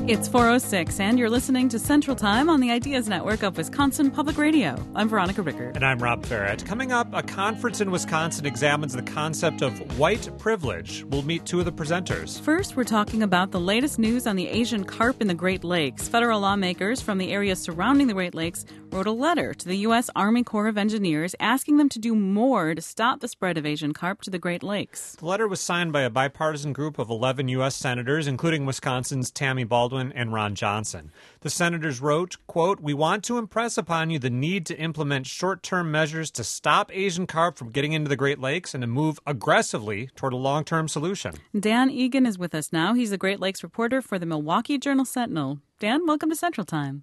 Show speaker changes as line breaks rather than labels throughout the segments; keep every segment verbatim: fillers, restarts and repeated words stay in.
It's four oh six, and you're listening to Central Time on the Ideas Network of Wisconsin Public Radio. I'm Veronica Rickert.
And I'm Rob Farrett. Coming up, a conference in Wisconsin examines the concept of white privilege. We'll meet two of the presenters.
First, we're talking about the latest news on the Asian carp in the Great Lakes. Federal lawmakers from the areas surrounding the Great Lakes wrote a letter to the U S Army Corps of Engineers asking them to do more to stop the spread of Asian carp to the Great Lakes.
The letter was signed by a bipartisan group of eleven U S senators, including Wisconsin's Tammy Baldwin and Ron Johnson. The senators wrote, quote, "We want to impress upon you the need to implement short-term measures to stop Asian carp from getting into the Great Lakes and to move aggressively toward a long-term solution."
Dan Egan is with us now. He's the Great Lakes reporter for the Milwaukee Journal-Sentinel. Dan, welcome to Central Time.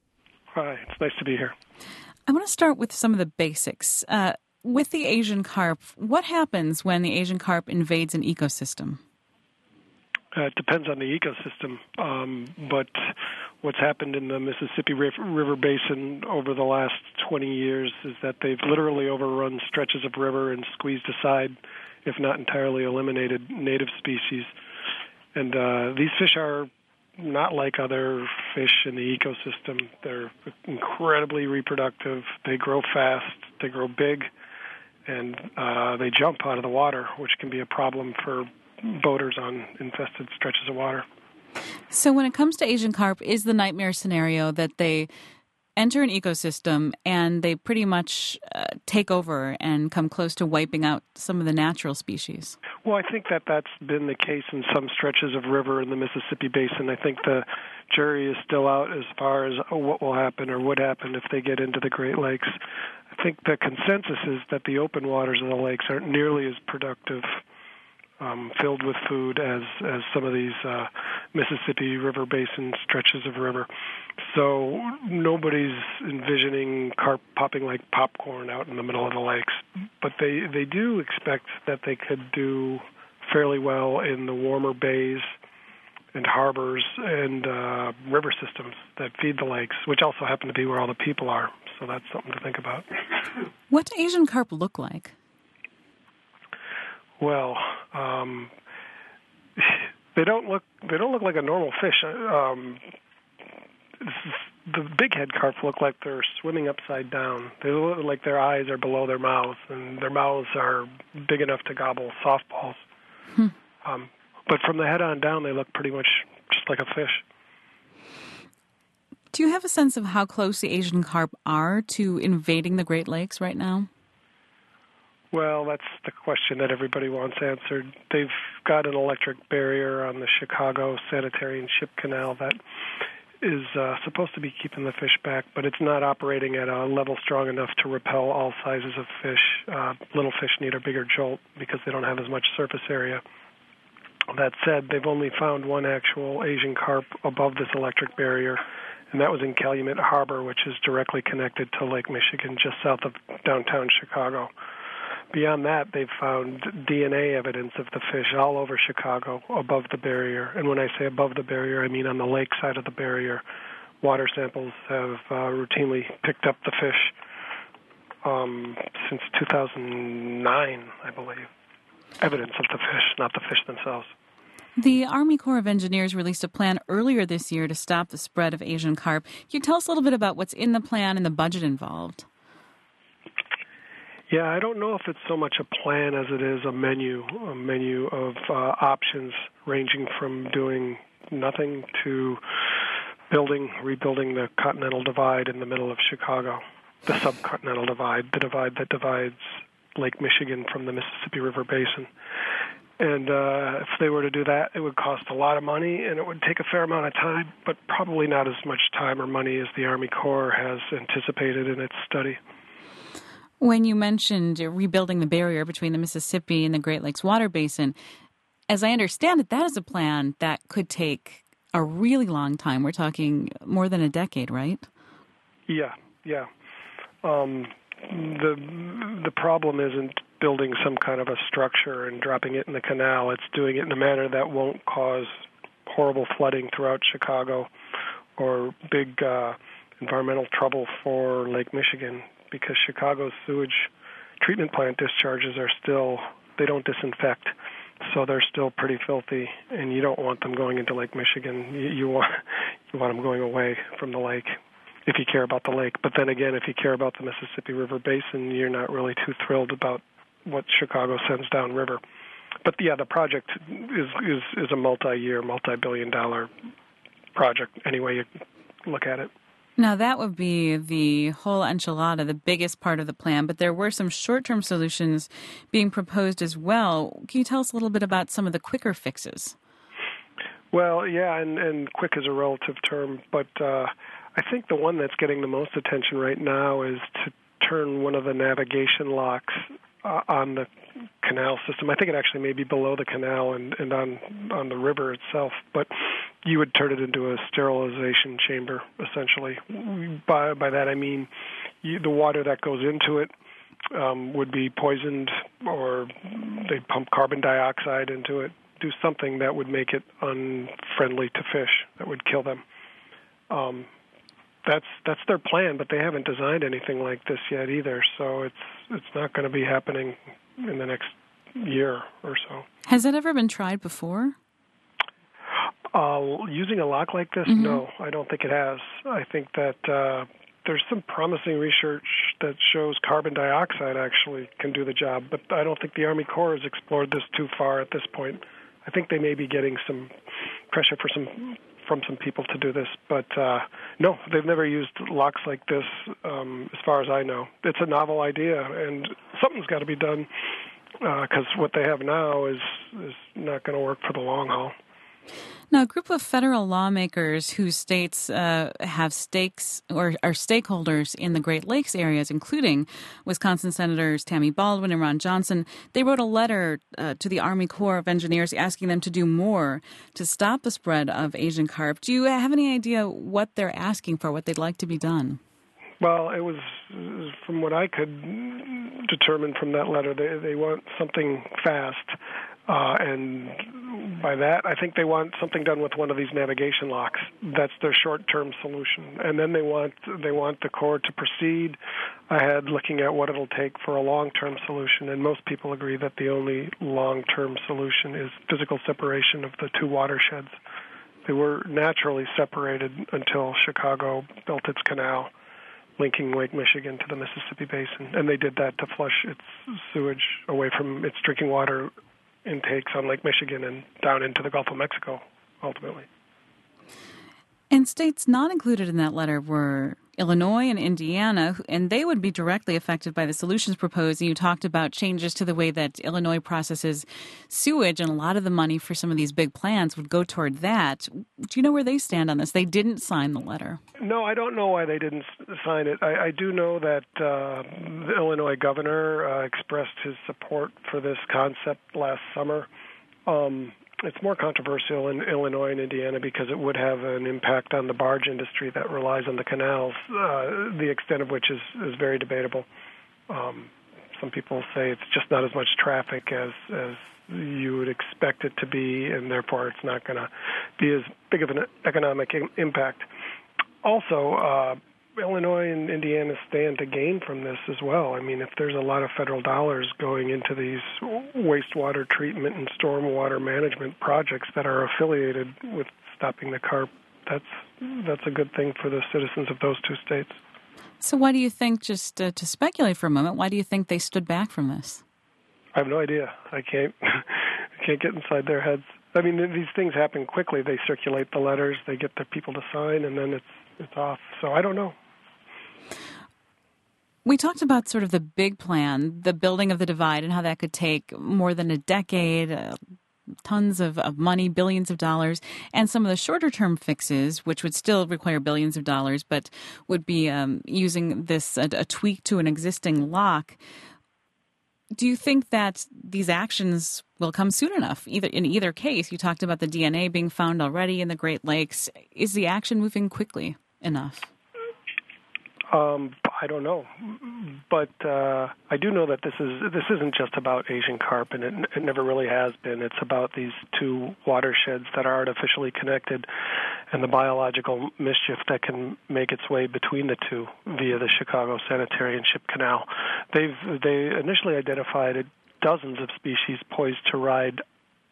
Hi, it's nice to be here.
I want to start with some of the basics. Uh, with the Asian carp, what happens when the Asian carp invades an ecosystem?
Uh, it depends on the ecosystem, um, but what's happened in the Mississippi River Basin over the last twenty years is that they've literally overrun stretches of river and squeezed aside, if not entirely eliminated, native species. And uh, these fish are not like other fish in the ecosystem. They're incredibly reproductive. They grow fast. They grow big. And uh, they jump out of the water, which can be a problem for boaters on infested stretches of water.
So when it comes to Asian carp, is the nightmare scenario that they enter an ecosystem and they pretty much uh, take over and come close to wiping out some of the natural species?
Well, I think that that's been the case in some stretches of river in the Mississippi Basin. I think the jury is still out as far as oh, what will happen or would happen if they get into the Great Lakes. I think the consensus is that the open waters of the lakes aren't nearly as productive, Um, filled with food as, as some of these uh, Mississippi River Basin stretches of river. So nobody's envisioning carp popping like popcorn out in the middle of the lakes. But they, they do expect that they could do fairly well in the warmer bays and harbors and uh, river systems that feed the lakes, which also happen to be where all the people are. So that's something to think about.
What do Asian carp look like?
Well, um, they don't look they don't look like a normal fish. Um, the big head carp look like they're swimming upside down. They look like their eyes are below their mouths, and their mouths are big enough to gobble softballs. Hmm. Um, but from the head on down, they look pretty much just like a fish.
Do you have a sense of how close the Asian carp are to invading the Great Lakes right now?
Well, that's the question that everybody wants answered. They've got an electric barrier on the Chicago Sanitary and Ship Canal that is uh, supposed to be keeping the fish back, but it's not operating at a level strong enough to repel all sizes of fish. Uh, little fish need a bigger jolt because they don't have as much surface area. That said, they've only found one actual Asian carp above this electric barrier, and that was in Calumet Harbor, which is directly connected to Lake Michigan, just south of downtown Chicago. Beyond that, they've found D N A evidence of the fish all over Chicago above the barrier. And when I say above the barrier, I mean on the lake side of the barrier. Water samples have uh, routinely picked up the fish um, since two thousand nine, I believe. Evidence of the fish, not the fish themselves.
The Army Corps of Engineers released a plan earlier this year to stop the spread of Asian carp. Can you tell us a little bit about what's in the plan and the budget involved?
Yeah, I don't know if it's so much a plan as it is a menu, a menu of uh, options ranging from doing nothing to building, rebuilding the Continental Divide in the middle of Chicago, the subcontinental divide, the divide that divides Lake Michigan from the Mississippi River Basin. And uh, if they were to do that, it would cost a lot of money, and it would take a fair amount of time, but probably not as much time or money as the Army Corps has anticipated in its study.
When you mentioned rebuilding the barrier between the Mississippi and the Great Lakes water basin, as I understand it, that is a plan that could take a really long time. We're talking more than a decade, right?
Yeah, yeah. Um, the the problem isn't building some kind of a structure and dropping it in the canal. It's doing it in a manner that won't cause horrible flooding throughout Chicago or big uh, environmental trouble for Lake Michigan, because Chicago's sewage treatment plant discharges are still, they don't disinfect. so they're still pretty filthy, and you don't want them going into Lake Michigan. You, you want you want them going away from the lake if you care about the lake. But then again, if you care about the Mississippi River Basin, you're not really too thrilled about what Chicago sends downriver. But yeah, the project is is, is a multi-year, multi-billion dollar project any way you look at it.
Now, that would be the whole enchilada, the biggest part of the plan, but there were some short-term solutions being proposed as well. Can you tell us a little bit about some of the quicker fixes?
Well, yeah, and, and quick is a relative term, but uh, I think the one that's getting the most attention right now is to turn one of the navigation locks uh, on the canal system. I think it actually may be below the canal and, and on on the river itself, but you would turn it into a sterilization chamber, essentially. By by that I mean you, the water that goes into it um, would be poisoned, or they'd pump carbon dioxide into it, do something that would make it unfriendly to fish, that would kill them. Um, that's that's their plan, but they haven't designed anything like this yet either, so it's it's not going to be happening in the next year or so.
Has that ever been tried before?
Uh, using a lock like this, mm-hmm. No, I don't think it has. I think that uh, there's some promising research that shows carbon dioxide actually can do the job, but I don't think the Army Corps has explored this too far at this point. I think they may be getting some pressure for some from some people to do this, but uh, no, they've never used locks like this um, as far as I know. It's a novel idea, and something's got to be done because uh, what they have now is, is not going to work for the long haul.
Now, a group of federal lawmakers whose states uh, have stakes or are stakeholders in the Great Lakes areas, including Wisconsin Senators Tammy Baldwin and Ron Johnson, they wrote a letter uh, to the Army Corps of Engineers asking them to do more to stop the spread of Asian carp. Do you have any idea what they're asking for, what they'd like to be done?
Well, it was, from what I could determine from that letter, they, they want something fast. Uh, and by that, I think they want something done with one of these navigation locks. That's their short-term solution. And then they want they want the Corps to proceed ahead looking at what it'll take for a long-term solution. And most people agree that the only long-term solution is physical separation of the two watersheds. They were naturally separated until Chicago built its canal, linking Lake Michigan to the Mississippi Basin. And they did that to flush its sewage away from its drinking water intakes on Lake Michigan and down into the Gulf of Mexico, ultimately.
And states not included in that letter were Illinois and Indiana, and they would be directly affected by the solutions proposed. And you talked about changes to the way that Illinois processes sewage, and a lot of the money for some of these big plans would go toward that. Do you know where they stand on this? They didn't sign the letter. No,
I don't know why they didn't sign it. I, I do know that uh, the Illinois governor uh, expressed his support for this concept last summer. Um, It's more controversial in Illinois and Indiana because it would have an impact on the barge industry that relies on the canals, uh, the extent of which is, is very debatable. Um, some people say it's just not as much traffic as, as you would expect it to be, and therefore it's not going to be as big of an economic im- impact. Also, uh, Illinois and Indiana stand to gain from this as well. I mean, if there's a lot of federal dollars going into these wastewater treatment and stormwater management projects that are affiliated with stopping the carp, that's that's a good thing for the citizens of those two states.
So why do you think, just uh, to speculate for a moment, why do you think they stood back from this?
I have no idea. I can't I can't get inside their heads. I mean, these things happen quickly. They circulate the letters, they get the people to sign, and then it's it's off. So I don't know.
We talked about sort of the big plan, the building of the divide, and how that could take more than a decade, uh, tons of, of money, billions of dollars, and some of the shorter-term fixes, which would still require billions of dollars, but would be um, using this, a, a tweak to an existing lock. Do you think that these actions will come soon enough? Either in either case, you talked about the D N A being found already in the Great Lakes. Is the action moving quickly enough?
Um, I don't know, but uh, I do know that this is this isn't just about Asian carp, and it, it never really has been. It's about these two watersheds that are artificially connected, and the biological mischief that can make its way between the two via the Chicago Sanitary and Ship Canal. They've they initially identified dozens of species poised to ride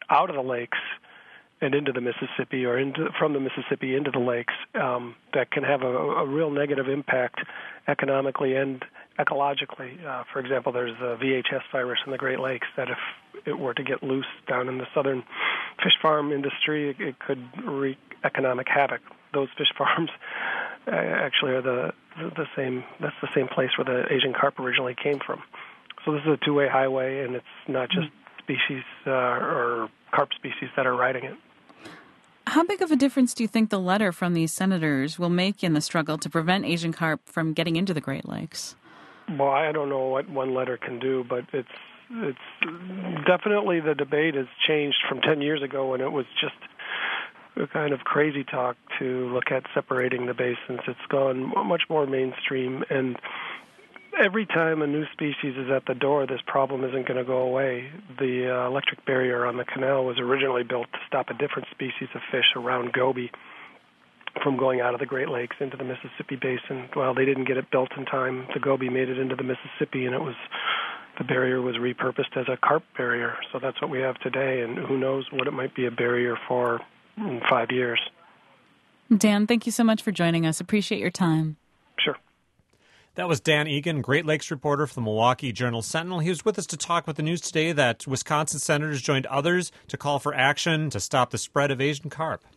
out of the lakes and into the Mississippi, or into from the Mississippi into the lakes, um, that can have a, a real negative impact economically and ecologically. Uh, for example, there's the V H S virus in the Great Lakes that if it were to get loose down in the southern fish farm industry, it, it could wreak economic havoc. Those fish farms uh, actually are the, the the same. That's the same place where the Asian carp originally came from. So this is a two-way highway, and it's not just species uh, or carp species that are riding it.
How big of a difference do you think the letter from these senators will make in the struggle to prevent Asian carp from getting into the Great Lakes?
Well, I don't know what one letter can do, but it's it's definitely the debate has changed from ten years ago when it was just a kind of crazy talk to look at separating the basins. It's gone much more mainstream, and every time a new species is at the door, this problem isn't going to go away. The uh, electric barrier on the canal was originally built to stop a different species of fish around Goby from going out of the Great Lakes into the Mississippi Basin. Well, they didn't get it built in time. The Goby made it into the Mississippi, and it was the barrier was repurposed as a carp barrier. So that's what we have today, and who knows what it might be a barrier for in five years.
Dan, thank you so much for joining us. Appreciate your time.
Sure.
That was Dan Egan, Great Lakes reporter for the Milwaukee Journal-Sentinel. He was with us to talk with the news today that Wisconsin senators joined others to call for action to stop the spread of Asian carp.